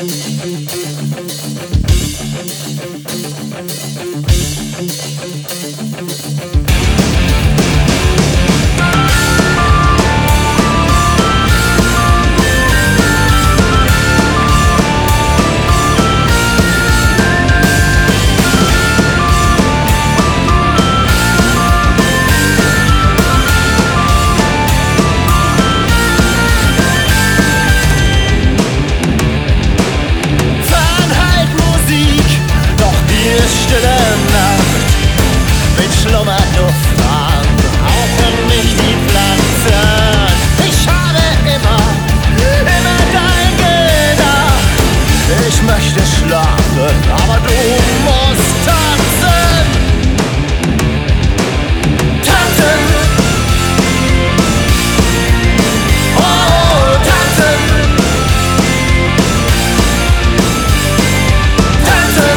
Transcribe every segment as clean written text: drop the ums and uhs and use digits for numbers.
Aber du musst tanzen. Tanzen. Oh, tanzen. Tanzen.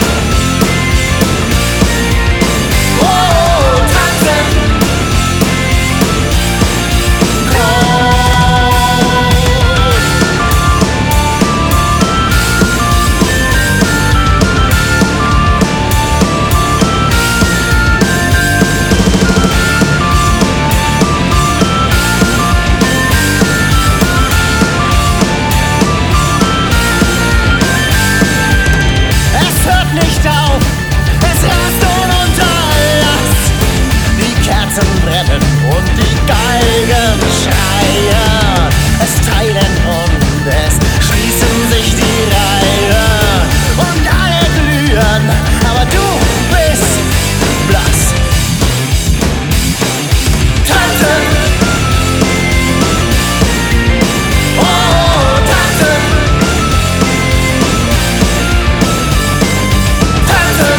Oh, tanzen. Und die Geigen schreien, es teilen und es schließen sich die Reihen und alle glühen, aber du bist blass. Tanzen, oh tanzen, tanzen,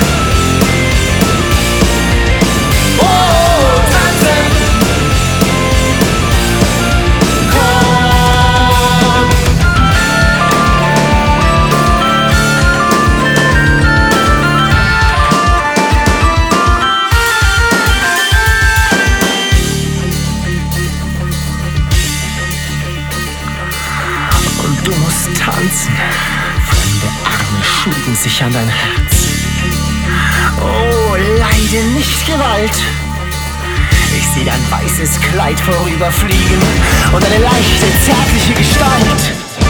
oh tanzen. Du musst tanzen. Fremde Arme schmiegen sich an dein Herz. Oh, leide nicht Gewalt. Ich sehe dein weißes Kleid vorüberfliegen und eine leichte, zärtliche Gestalt.